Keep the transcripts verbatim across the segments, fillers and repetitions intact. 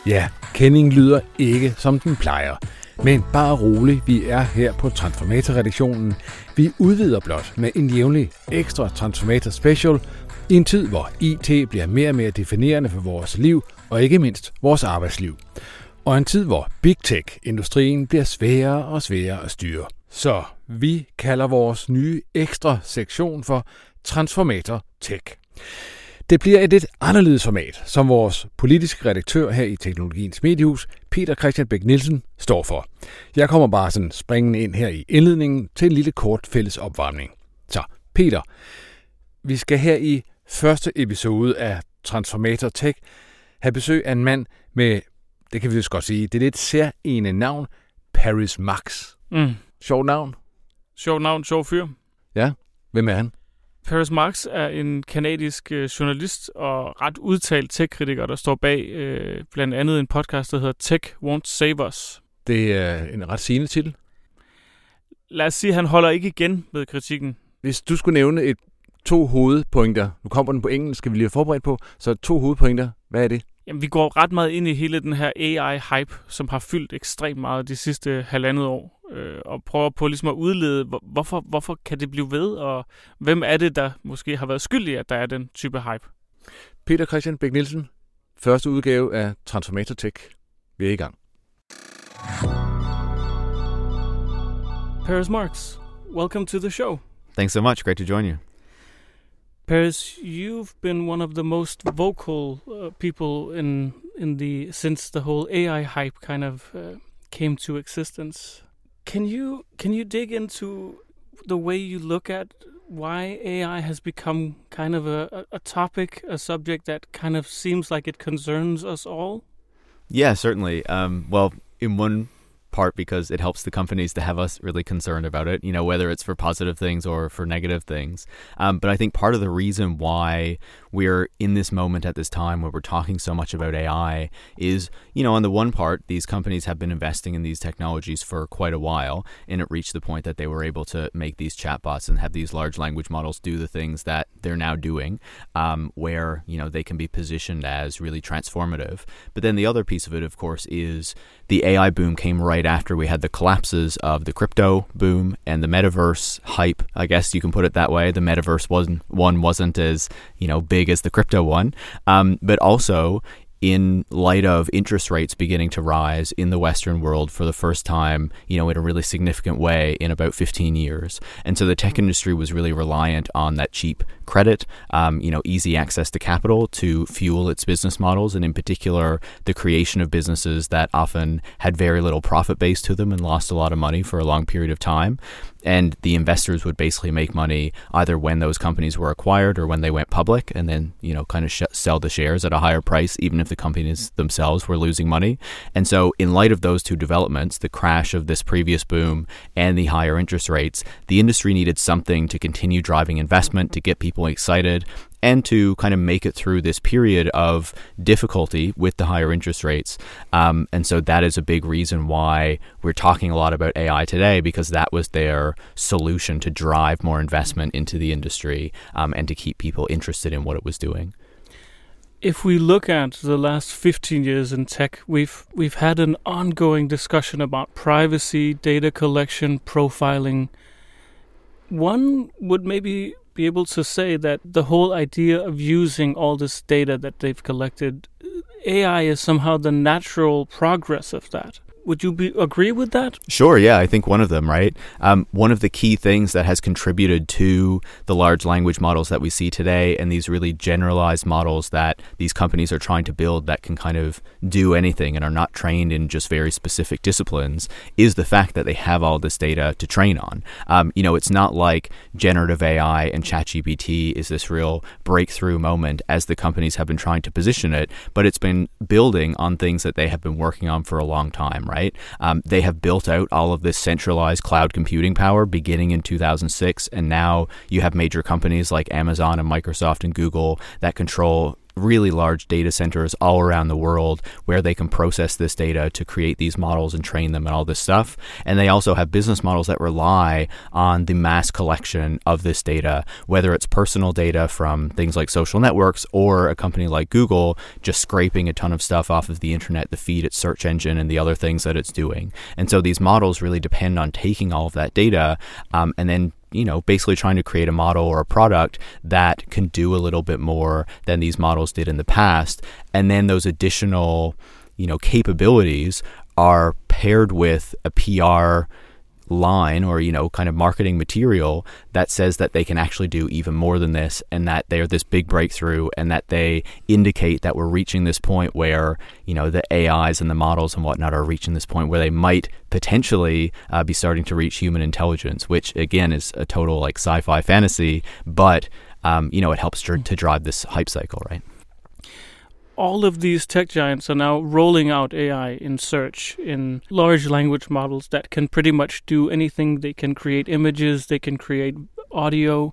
Ja, kendingen lyder ikke som den plejer. Men bare rolig, vi er her på Transformator-redaktionen. Vi udvider blot med en jævnlig ekstra Transformator Special i en tid, hvor I T bliver mere og mere definerende for vores liv og ikke mindst vores arbejdsliv. Og en tid, hvor Big Tech-industrien bliver sværere og sværere at styre. Så vi kalder vores nye ekstra sektion for Transformator Tech. Det bliver et lidt anderledes format, som vores politiske redaktør her i Teknologiens Mediehus, Peter Christian Bech Nielsen, står for. Jeg kommer bare sådan springende ind her i indledningen til en lille kort fælles opvarmning. Så Peter, vi skal her i første episode af Transformator Tech have besøg af en mand med, det kan vi vist godt sige, det er lidt særlige navn, Paris Max. Mm. Sjov navn. Sjov navn, sjov fyr. Ja, hvem er han? Paris Max er en kanadisk øh, journalist og ret udtalt tech-kritiker, der står bag øh, blandt andet en podcast, der hedder Tech Won't Save Us. Det er en ret sigende titel. Lad os sige, at han holder ikke igen med kritikken. Hvis du skulle nævne et to hovedpointer, nu kommer den på engelsk, skal vi lige have forberedt på, så to hovedpointer, hvad er det? Jamen, vi går ret meget ind i hele den her A I-hype, som har fyldt ekstremt meget de sidste halvandet år, øh, og prøver på ligesom at udlede, hvorfor, hvorfor kan det blive ved, og hvem er det, der måske har været skyldig, at der er den type hype? Peter Christian Bech Nielsen, første udgave af Transformator Tech. Vi er i gang. Paris Max, welcome to the show. Thanks so much. Great to join you. Paris, you've been one of the most vocal uh, people in in the since the whole A I hype kind of uh, came to existence. Can you can you dig into the way you look at why A I has become kind of a, a topic, a subject that kind of seems like it concerns us all? Yeah, certainly. Um, well, in one part because it helps the companies to have us really concerned about it, you know, whether it's for positive things or for negative things. Um, but I think part of the reason why we're in this moment at this time where we're talking so much about A I is, you know, on the one part, these companies have been investing in these technologies for quite a while, and it reached the point that they were able to make these chatbots and have these large language models do the things that they're now doing, um, where, you know, they can be positioned as really transformative. But then the other piece of it, of course, is the A I boom came right after we had the collapses of the crypto boom and the metaverse hype. I guess you can put it that way. The metaverse wasn't one wasn't as, you know, big as the crypto one. Um, but also in light of interest rates beginning to rise in the Western world for the first time, you know, in a really significant way in about fifteen years. And so the tech industry was really reliant on that cheap credit, um, you know, easy access to capital to fuel its business models, and in particular, the creation of businesses that often had very little profit base to them and lost a lot of money for a long period of time. And the investors would basically make money either when those companies were acquired or when they went public, and then, you know, kind of sh- sell the shares at a higher price, even if the companies themselves were losing money. And so in light of those two developments, the crash of this previous boom and the higher interest rates, the industry needed something to continue driving investment, to get people excited, and to kind of make it through this period of difficulty with the higher interest rates. Um, and so that is a big reason why we're talking a lot about A I today, because that was their solution to drive more investment into the industry, um, and to keep people interested in what it was doing. If we look at the last fifteen years in tech, we've we've had an ongoing discussion about privacy, data collection, profiling. One would maybe be able to say that the whole idea of using all this data that they've collected, A I is somehow the natural progress of that. Would you be, agree with that? Sure, yeah, I think one of them, right? Um, one of the key things that has contributed to the large language models that we see today and these really generalized models that these companies are trying to build that can kind of do anything and are not trained in just very specific disciplines is the fact that they have all this data to train on. Um, you know, it's not like generative A I and ChatGPT is this real breakthrough moment as the companies have been trying to position it, but it's been building on things that they have been working on for a long time, right? Right? Um, they have built out all of this centralized cloud computing power beginning in two thousand six, and now you have major companies like Amazon and Microsoft and Google that control really large data centers all around the world where they can process this data to create these models and train them and all this stuff. And they also have business models that rely on the mass collection of this data, whether it's personal data from things like social networks or a company like Google just scraping a ton of stuff off of the internet to feed its search engine and the other things that it's doing. And so these models really depend on taking all of that data um, and then you know, basically trying to create a model or a product that can do a little bit more than these models did in the past. And then those additional, you know, capabilities are paired with a P R line or, you know, kind of marketing material that says that they can actually do even more than this and that they're this big breakthrough and that they indicate that we're reaching this point where, you know, the A Is and the models and whatnot are reaching this point where they might potentially uh, be starting to reach human intelligence, which again is a total like sci-fi fantasy, but, um, you know, it helps to, to drive this hype cycle, right? All of these tech giants are now rolling out A I in search, in large language models that can pretty much do anything. They can create images, they can create audio,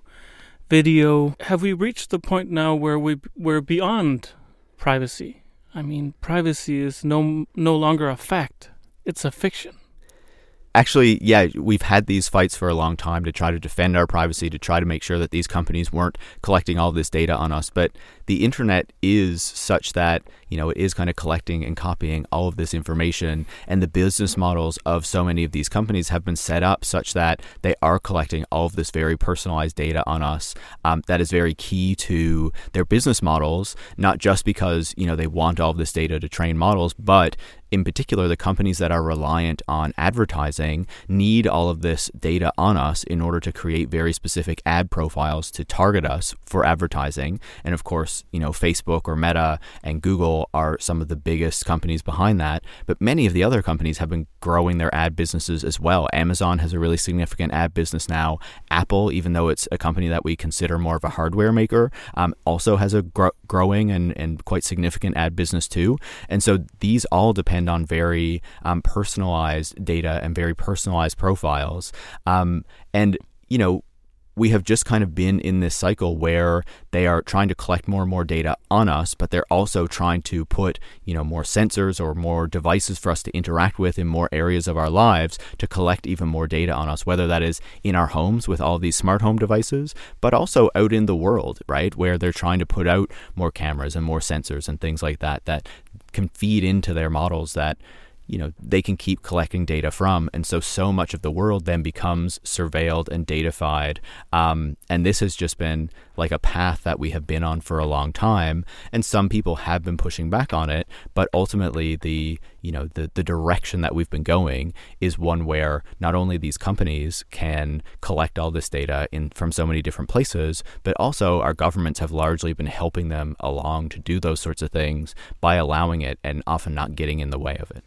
video. Have we reached the point now where we, we're beyond privacy? I mean, privacy is no no longer a fact. It's a fiction. Actually, yeah, we've had these fights for a long time to try to defend our privacy, to try to make sure that these companies weren't collecting all this data on us. But the internet is such that, you know, it is kind of collecting and copying all of this information. And the business models of so many of these companies have been set up such that they are collecting all of this very personalized data on us. Um, that is very key to their business models, not just because, you know, they want all of this data to train models, but in particular, the companies that are reliant on advertising need all of this data on us in order to create very specific ad profiles to target us for advertising. And of course, you know, Facebook or Meta and Google are some of the biggest companies behind that. But many of the other companies have been growing their ad businesses as well. Amazon has a really significant ad business now. Apple, even though it's a company that we consider more of a hardware maker, um, also has a gro- growing and, and quite significant ad business too. And so these all depend on very um, personalized data and very personalized profiles. Um, and, you know, we have just kind of been in this cycle where they are trying to collect more and more data on us, but they're also trying to put, you know, more sensors or more devices for us to interact with in more areas of our lives to collect even more data on us, whether that is in our homes with all these smart home devices, but also out in the world, right, where they're trying to put out more cameras and more sensors and things like that that can feed into their models that, you know, they can keep collecting data from. And so, so much of the world then becomes surveilled and datafied. Um, and this has just been like a path that we have been on for a long time. And some people have been pushing back on it. But ultimately, the, you know, the, the direction that we've been going is one where not only these companies can collect all this data in from so many different places, but also our governments have largely been helping them along to do those sorts of things by allowing it and often not getting in the way of it.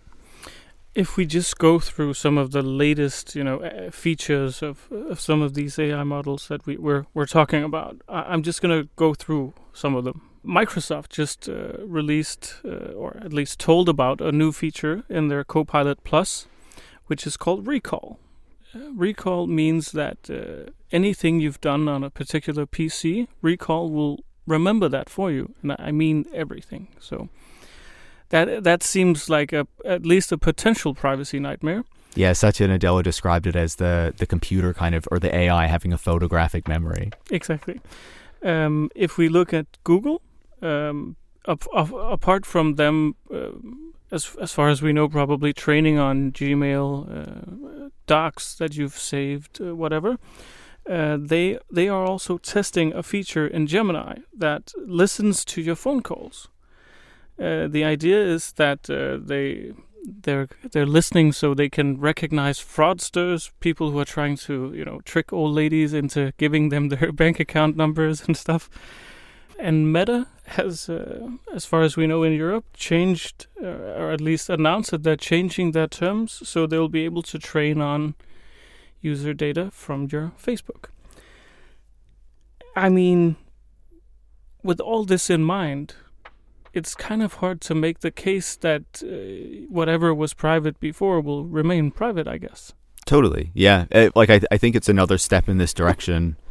If we just go through some of the latest, you know, uh, features of, of some of these A I models that we, we're we're talking about, I, I'm just going to go through some of them. Microsoft just uh, released, uh, or at least told about, a new feature in their Copilot Plus, which is called Recall. Uh, recall means that uh, anything you've done on a particular P C, Recall will remember that for you, and I mean everything. So That that seems like a at least a potential privacy nightmare. Yeah, Satya Nadella described it as the, the computer kind of, or the A I having a photographic memory. Exactly. Um, if we look at Google, um, up, up, apart from them, uh, as as far as we know, probably training on Gmail, uh, docs that you've saved, uh, whatever, uh, they they are also testing a feature in Gemini that listens to your phone calls. Uh, the idea is that uh, they they're they're listening so they can recognize fraudsters, people who are trying to, you know, trick old ladies into giving them their bank account numbers and stuff. And Meta has, uh, as far as we know in Europe, changed uh, or at least announced that they're changing their terms so they'll be able to train on user data from your Facebook. I mean, with all this in mind, it's kind of hard to make the case that uh, whatever was private before will remain private, I guess. Totally, yeah. It, like I, I think it's another step in this direction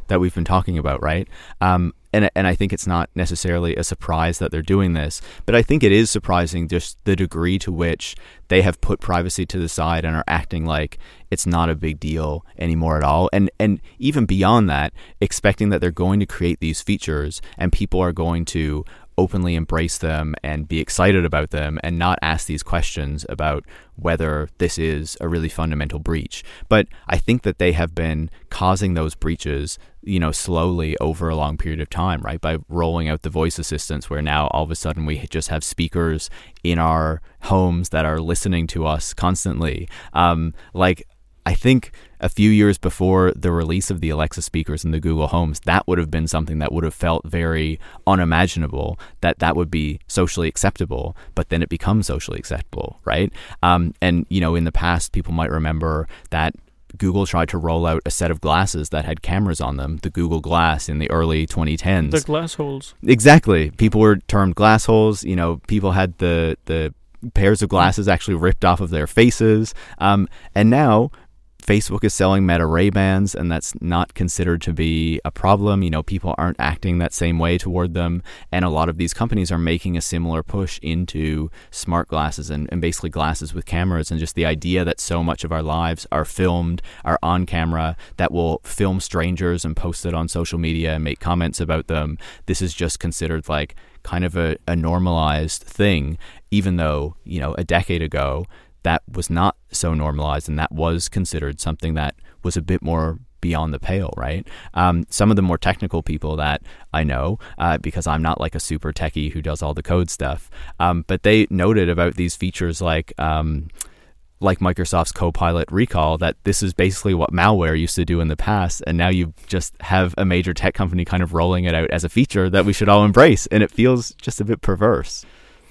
that we've been talking about, right? Um, and and I think it's not necessarily a surprise that they're doing this, but I think it is surprising just the degree to which they have put privacy to the side and are acting like it's not a big deal anymore at all. And and even beyond that, expecting that they're going to create these features and people are going to openly embrace them and be excited about them and not ask these questions about whether this is a really fundamental breach. But I think that they have been causing those breaches, you know, slowly over a long period of time, right? By rolling out the voice assistants, where now all of a sudden we just have speakers in our homes that are listening to us constantly. Um, like, I think a few years before the release of the Alexa speakers in the Google Homes, that would have been something that would have felt very unimaginable, that that would be socially acceptable, but then it becomes socially acceptable, right? Um, and, you know, in the past, people might remember that Google tried to roll out a set of glasses that had cameras on them, the Google Glass, in the early twenty tens. The glass holes. Exactly. People were termed glass holes. You know, people had the, the pairs of glasses actually ripped off of their faces. Um, and now Facebook is selling Meta Ray-Bans, and that's not considered to be a problem. You know, people aren't acting that same way toward them. And a lot of these companies are making a similar push into smart glasses and, and basically glasses with cameras. And just the idea that so much of our lives are filmed, are on camera, that will film strangers and post it on social media and make comments about them. This is just considered like kind of a, a normalized thing, even though, you know, a decade ago, that was not so normalized, and that was considered something that was a bit more beyond the pale, right? Um, some of the more technical people that I know, uh, because I'm not like a super techie who does all the code stuff, um, but they noted about these features like um, like Microsoft's Copilot Recall, that this is basically what malware used to do in the past, and now you just have a major tech company kind of rolling it out as a feature that we should all embrace, and it feels just a bit perverse.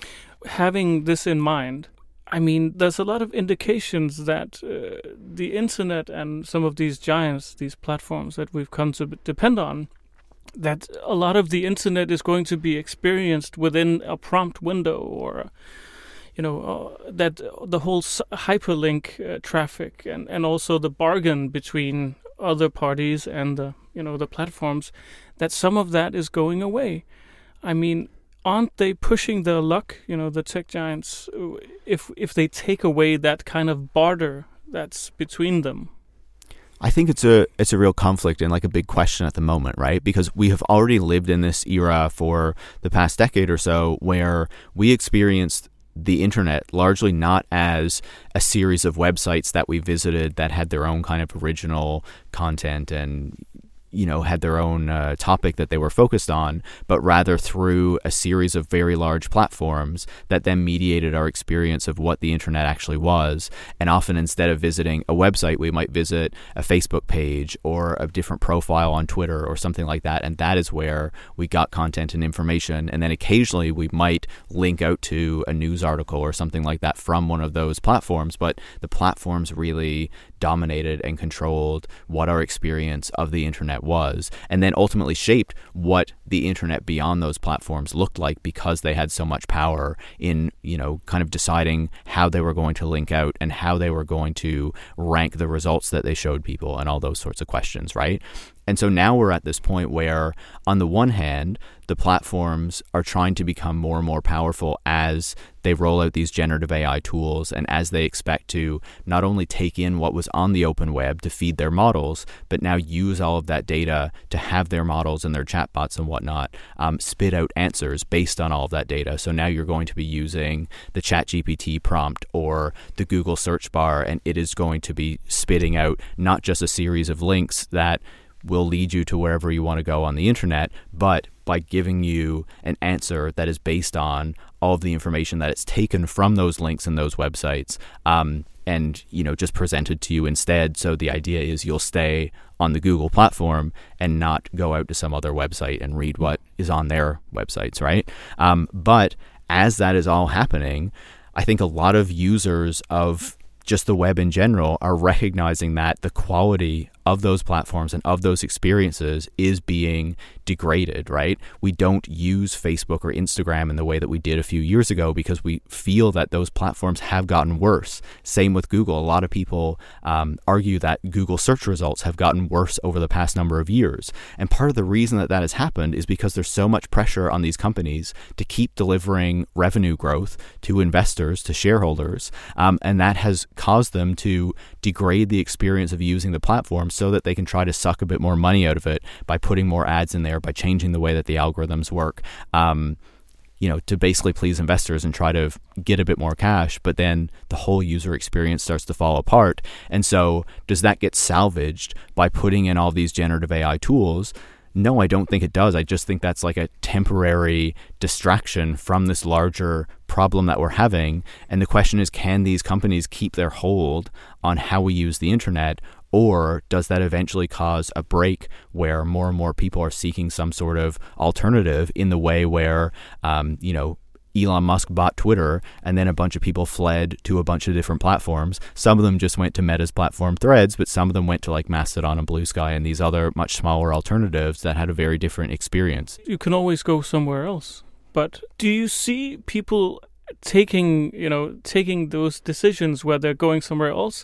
Having this in mind, I mean, there's a lot of indications that uh, the internet and some of these giants, these platforms that we've come to depend on, that a lot of the internet is going to be experienced within a prompt window, or, you know, uh, that the whole s- hyperlink uh, traffic and, and also the bargain between other parties and the, you know, the platforms, that some of that is going away. I mean, aren't they pushing their luck, you know, the tech giants, if if they take away that kind of barter that's between them? I think it's a it's a real conflict and like a big question at the moment, right? Because we have already lived in this era for the past decade or so where we experienced the internet largely not as a series of websites that we visited that had their own kind of original content and, you know, had their own uh, topic that they were focused on, but rather through a series of very large platforms that then mediated our experience of what the internet actually was. And often instead of visiting a website, we might visit a Facebook page or a different profile on Twitter or something like that. And that is where we got content and information. And then occasionally we might link out to a news article or something like that from one of those platforms. But the platforms really dominated and controlled what our experience of the internet was, and then ultimately shaped what the internet beyond those platforms looked like, because they had so much power in, you know, kind of deciding how they were going to link out and how they were going to rank the results that they showed people and all those sorts of questions, right? And so now we're at this point where, on the one hand, the platforms are trying to become more and more powerful as they roll out these generative A I tools and as they expect to not only take in what was on the open web to feed their models, but now use all of that data to have their models and their chatbots and whatnot um, spit out answers based on all of that data. So now you're going to be using the ChatGPT prompt or the Google search bar, and it is going to be spitting out not just a series of links that will lead you to wherever you want to go on the internet, but by giving you an answer that is based on all of the information that it's taken from those links and those websites, um, and, you know, just presented to you instead. So the idea is you'll stay on the Google platform and not go out to some other website and read what is on their websites, right? Um, but as that is all happening, I think a lot of users of just the web in general are recognizing that the quality of those platforms and of those experiences is being degraded, right? We don't use Facebook or Instagram in the way that we did a few years ago because we feel that those platforms have gotten worse. Same with Google. A lot of people um, argue that Google search results have gotten worse over the past number of years. And part of the reason that that has happened is because there's so much pressure on these companies to keep delivering revenue growth to investors, to shareholders, um, and that has caused them to degrade the experience of using the platform so that they can try to suck a bit more money out of it by putting more ads in there, by changing the way that the algorithms work, um, you know, to basically please investors and try to get a bit more cash. But then the whole user experience starts to fall apart. And so does that get salvaged by putting in all these generative A I tools? No, I don't think it does. I just think that's like a temporary distraction from this larger problem that we're having. And the question is, can these companies keep their hold on how we use the internet? Or does that eventually cause a break where more and more people are seeking some sort of alternative in the way where, um, you know, Elon Musk bought Twitter and then a bunch of people fled to a bunch of different platforms. Some of them just went to Meta's platform Threads, but some of them went to like Mastodon and Blue Sky and these other much smaller alternatives that had a very different experience. You can always go somewhere else. But do you see people taking, you know, taking those decisions where they're going somewhere else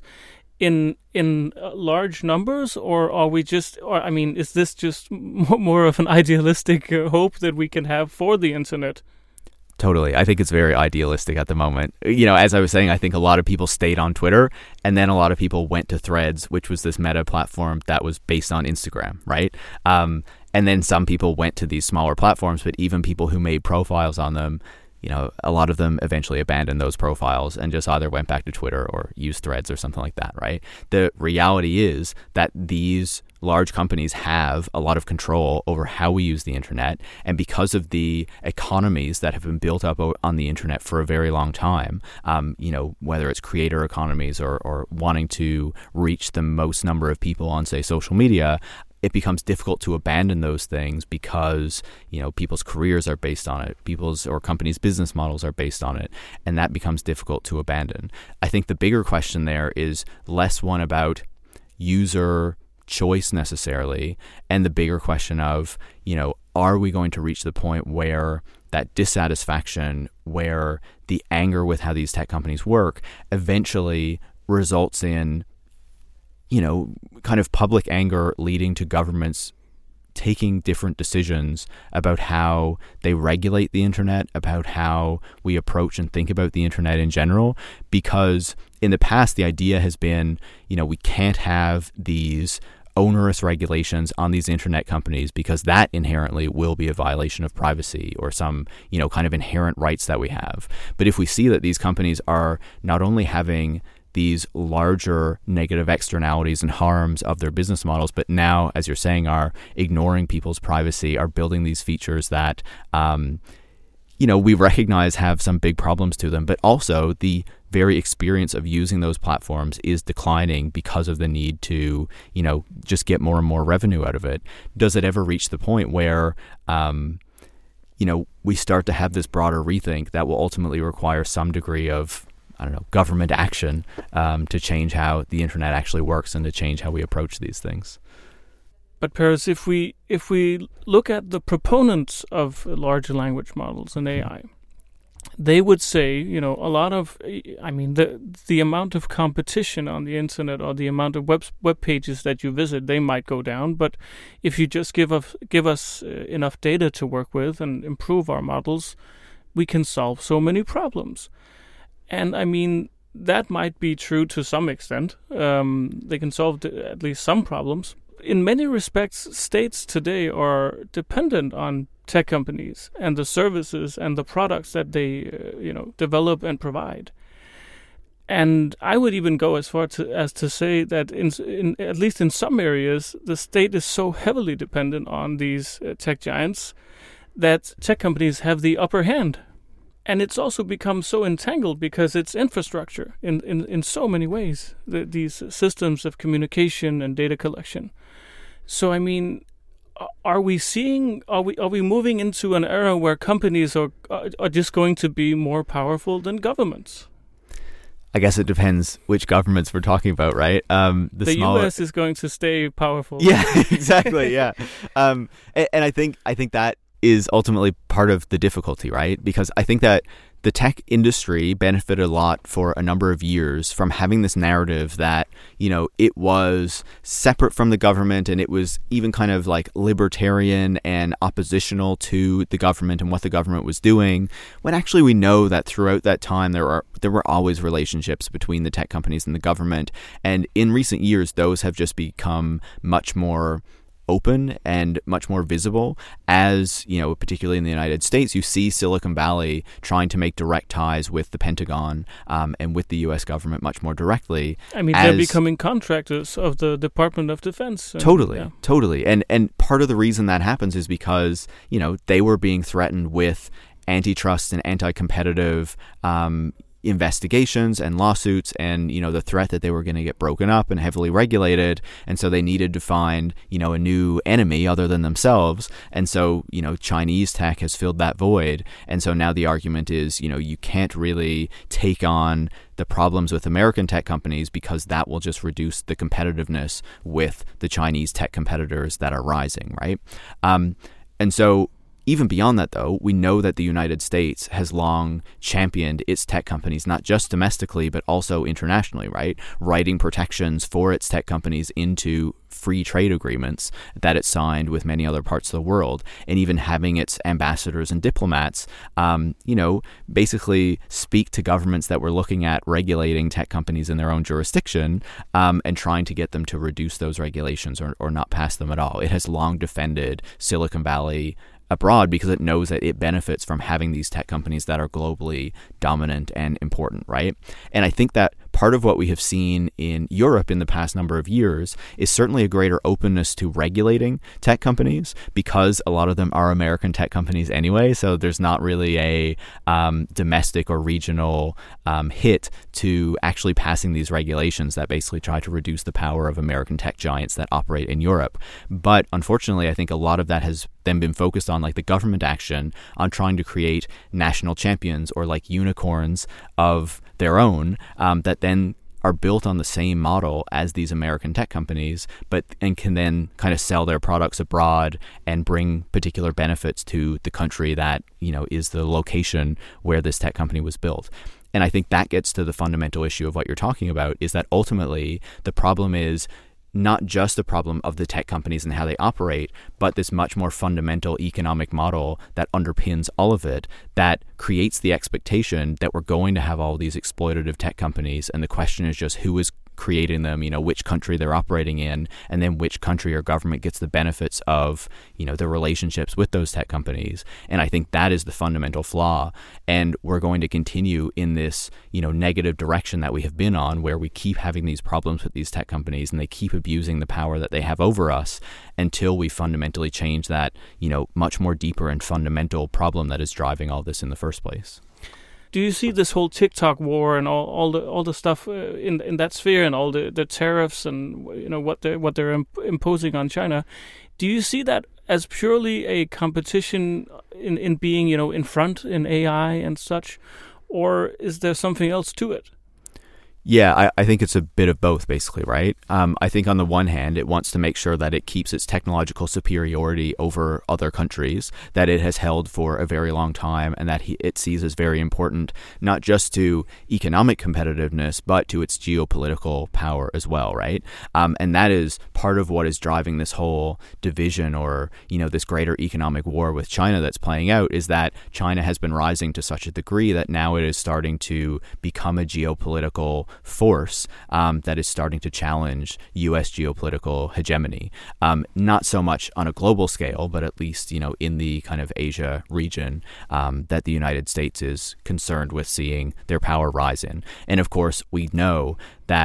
in in uh, large numbers, or are we just, or I mean, is this just more of an idealistic uh, hope that we can have for the internet? Totally. I think it's very idealistic at the moment. You know, as I was saying, I think a lot of people stayed on Twitter and then a lot of people went to Threads, which was this Meta platform that was based on Instagram, right? Um, and then some people went to these smaller platforms, but even people who made profiles on them, you know, a lot of them eventually abandoned those profiles and just either went back to Twitter or used Threads or something like that, right? The reality is that these large companies have a lot of control over how we use the internet. And because of the economies that have been built up on the internet for a very long time, um, you know, whether it's creator economies or, or wanting to reach the most number of people on, say, social media, it becomes difficult to abandon those things because, you know, people's careers are based on it, people's or companies' business models are based on it, and that becomes difficult to abandon. I think the bigger question there is less one about user choice necessarily, and the bigger question of, you know, are we going to reach the point where that dissatisfaction, where the anger with how these tech companies work eventually results in, you know, kind of public anger leading to governments taking different decisions about how they regulate the internet, about how we approach and think about the internet in general. Because in the past, the idea has been, you know, we can't have these onerous regulations on these internet companies because that inherently will be a violation of privacy or some, you know, kind of inherent rights that we have. But if we see that these companies are not only having these larger negative externalities and harms of their business models, but now, as you're saying, are ignoring people's privacy, are building these features that, um, you know, we recognize have some big problems to them, but also the very experience of using those platforms is declining because of the need to, you know, just get more and more revenue out of it. Does it ever reach the point where, um, you know, we start to have this broader rethink that will ultimately require some degree of, I don't know, government action um, to change how the internet actually works and to change how we approach these things? But Paris, if we if we look at the proponents of large language models and A I, they would say, you know, a lot of, I mean, the the amount of competition on the internet or the amount of web web pages that you visit, they might go down. But if you just give us give us uh, enough data to work with and improve our models, we can solve so many problems. And I mean, that might be true to some extent. Um, they can solve th- at least some problems. In many respects, states today are dependent on tech companies and the services and the products that they, uh, you know, develop and provide. And I would even go as far to, as to say that, in, in at least in some areas, the state is so heavily dependent on these uh, tech giants that tech companies have the upper hand. And it's also become so entangled because it's infrastructure in, in, in so many ways, the, these systems of communication and data collection. So, I mean, are we seeing, are we are we moving into an era where companies are are just going to be more powerful than governments? I guess it depends which governments we're talking about, right? Um, the the smaller... U S is going to stay powerful. Yeah, exactly. Yeah, um, and, and I think I think that is ultimately part of the difficulty, right? Because I think that the tech industry benefited a lot for a number of years from having this narrative that, you know, it was separate from the government and it was even kind of like libertarian and oppositional to the government and what the government was doing, when actually we know that throughout that time there are there were always relationships between the tech companies and the government. And in recent years, those have just become much more open and much more visible as, you know, particularly in the United States, you see Silicon Valley trying to make direct ties with the Pentagon um, and with the U S government much more directly. I mean, they're becoming contractors of the Department of Defense. And, totally, yeah. totally. And, and part of the reason that happens is because, you know, they were being threatened with antitrust and anti-competitive um investigations and lawsuits and, you know, the threat that they were going to get broken up and heavily regulated. And so they needed to find, you know, a new enemy other than themselves. And so, you know, Chinese tech has filled that void. And so now the argument is, you know, you can't really take on the problems with American tech companies because that will just reduce the competitiveness with the Chinese tech competitors that are rising, right? Um, and so even beyond that, though, we know that the United States has long championed its tech companies, not just domestically, but also internationally, right? Writing protections for its tech companies into free trade agreements that it signed with many other parts of the world, and even having its ambassadors and diplomats, um, you know, basically speak to governments that were looking at regulating tech companies in their own jurisdiction um, and trying to get them to reduce those regulations or, or not pass them at all. It has long defended Silicon Valley abroad because it knows that it benefits from having these tech companies that are globally dominant and important, right? And I think that part of what we have seen in Europe in the past number of years is certainly a greater openness to regulating tech companies because a lot of them are American tech companies anyway. So there's not really a um, domestic or regional um, hit to actually passing these regulations that basically try to reduce the power of American tech giants that operate in Europe. But unfortunately, I think a lot of that has then been focused on like the government action on trying to create national champions or like unicorns of their own um, that then are built on the same model as these American tech companies, but and can then kind of sell their products abroad and bring particular benefits to the country that, you know, is the location where this tech company was built. And I think that gets to the fundamental issue of what you're talking about, is that ultimately the problem is not just the problem of the tech companies and how they operate, but this much more fundamental economic model that underpins all of it, that creates the expectation that we're going to have all these exploitative tech companies. And the question is just who is creating them, you know, which country they're operating in, and then which country or government gets the benefits of, you know, the relationships with those tech companies. And I think that is the fundamental flaw. And we're going to continue in this, you know, negative direction that we have been on, where we keep having these problems with these tech companies and they keep abusing the power that they have over us until we fundamentally change that, you know, much more deeper and fundamental problem that is driving all this in the first place. Do you see this whole TikTok war and all, all the all the stuff uh, in in that sphere and all the, the tariffs and, you know, what they what they're imp- imposing on China? Do you see that as purely a competition in, in being, you know, in front in A I and such, or is there something else to it? Yeah, I, I think it's a bit of both, basically, right? Um, I think on the one hand, it wants to make sure that it keeps its technological superiority over other countries that it has held for a very long time and that he, it sees as very important, not just to economic competitiveness, but to its geopolitical power as well, right? Um, and that is part of what is driving this whole division or, you know, this greater economic war with China that's playing out, is that China has been rising to such a degree that now it is starting to become a geopolitical force um, that is starting to challenge U S geopolitical hegemony. Um, not so much on a global scale, but at least, you know, in the kind of Asia region um, that the United States is concerned with seeing their power rise in. And of course, we know that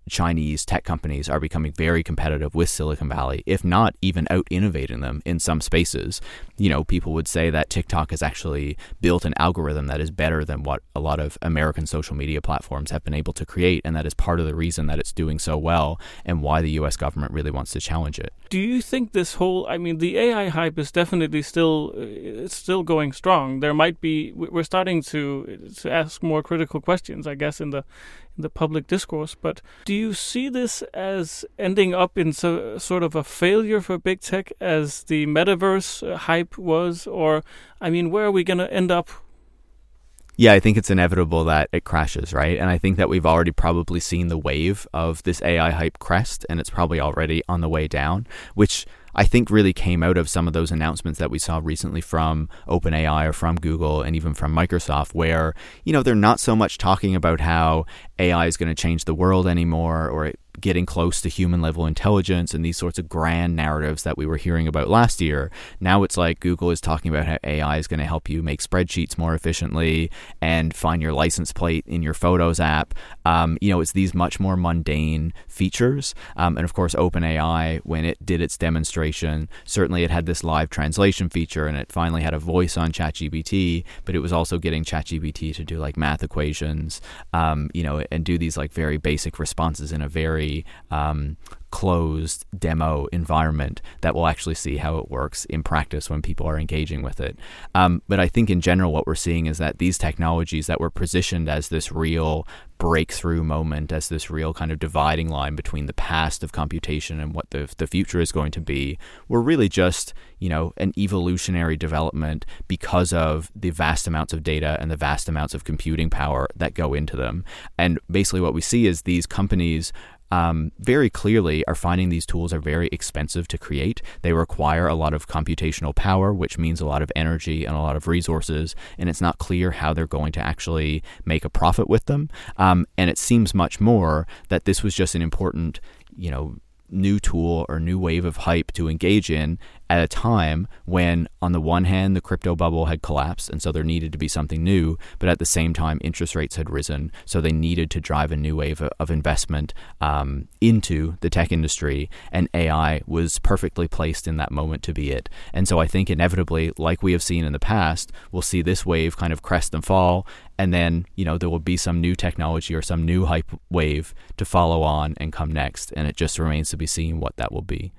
Chinese tech companies are becoming very competitive with Silicon Valley, if not even out-innovating them in some spaces. You know, people would say that TikTok has actually built an algorithm that is better than what a lot of American social media platforms have been able to create, and that is part of the reason that it's doing so well and why the U S government really wants to challenge it. Do you think this whole, I mean, the A I hype is definitely still, it's still going strong. There might be, we're starting to to ask more critical questions, I guess, in the in the public discourse. But do you see this as ending up in so, sort of a failure for big tech as the metaverse hype was? Or, I mean, where are we going to end up? Yeah, I think it's inevitable that it crashes, right? And I think that we've already probably seen the wave of this A I hype crest, and it's probably already on the way down, which I think really came out of some of those announcements that we saw recently from OpenAI or from Google and even from Microsoft, where, you know, they're not so much talking about how A I is going to change the world anymore, or it getting close to human level intelligence and these sorts of grand narratives that we were hearing about last year. Now it's like Google is talking about how A I is going to help you make spreadsheets more efficiently and find your license plate in your Photos app. Um, you know, it's these much more mundane features. Um, and of course, OpenAI, when it did its demonstration, certainly it had this live translation feature and it finally had a voice on ChatGPT, but it was also getting ChatGPT to do like math equations, um, you know, and do these like very basic responses in a very um, closed demo environment that will actually see how it works in practice when people are engaging with it. Um, but I think in general, what we're seeing is that these technologies that were positioned as this real breakthrough moment, as this real kind of dividing line between the past of computation and what the the future is going to be, were really just, you know, an evolutionary development because of the vast amounts of data and the vast amounts of computing power that go into them. And basically what we see is these companies Um, very clearly are finding these tools are very expensive to create. They require a lot of computational power, which means a lot of energy and a lot of resources, and it's not clear how they're going to actually make a profit with them. Um, and it seems much more that this was just an important, you know, new tool or new wave of hype to engage in at a time when, on the one hand, the crypto bubble had collapsed, and so there needed to be something new, but at the same time, interest rates had risen, so they needed to drive a new wave of investment um, into the tech industry, and A I was perfectly placed in that moment to be it. And so I think inevitably, like we have seen in the past, we'll see this wave kind of crest and fall, and then, you know, there will be some new technology or some new hype wave to follow on and come next, and it just remains to be seen what that will be.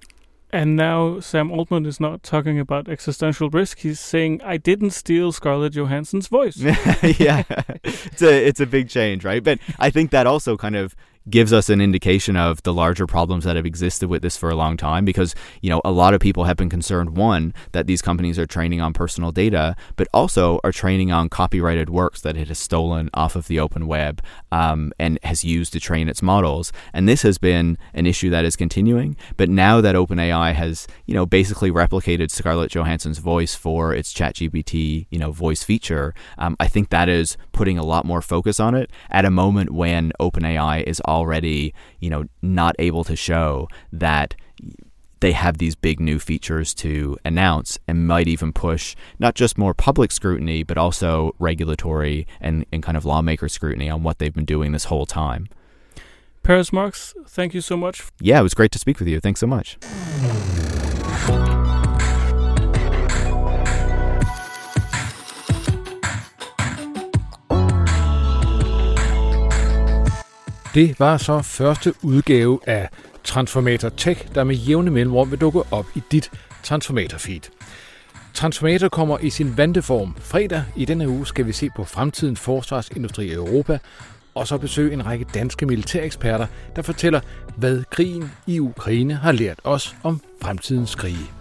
And now Sam Altman is not talking about existential risk. He's saying, I didn't steal Scarlett Johansson's voice. Yeah, it's a, it's a big change, right? But I think that also kind of gives us an indication of the larger problems that have existed with this for a long time, because, you know, a lot of people have been concerned, one, that these companies are training on personal data, but also are training on copyrighted works that it has stolen off of the open web um, and has used to train its models. And this has been an issue that is continuing. But now that OpenAI has, you know, basically replicated Scarlett Johansson's voice for its ChatGPT, you know, voice feature, um, I think that is putting a lot more focus on it at a moment when OpenAI is already, you know, not able to show that they have these big new features to announce, and might even push not just more public scrutiny, but also regulatory and, and kind of lawmaker scrutiny on what they've been doing this whole time. Paris Marx, thank you so much. Yeah, it was great to speak with you. Thanks so much. Det var så første udgave af Transformator Tech, der med jævne mellemrum vil dukke op i dit Transformator-feed. Transformator kommer i sin vante form fredag. I denne uge skal vi se på fremtidens forsvarsindustri i Europa, og så besøge en række danske militæreksperter, der fortæller, hvad krigen i Ukraine har lært os om fremtidens krige.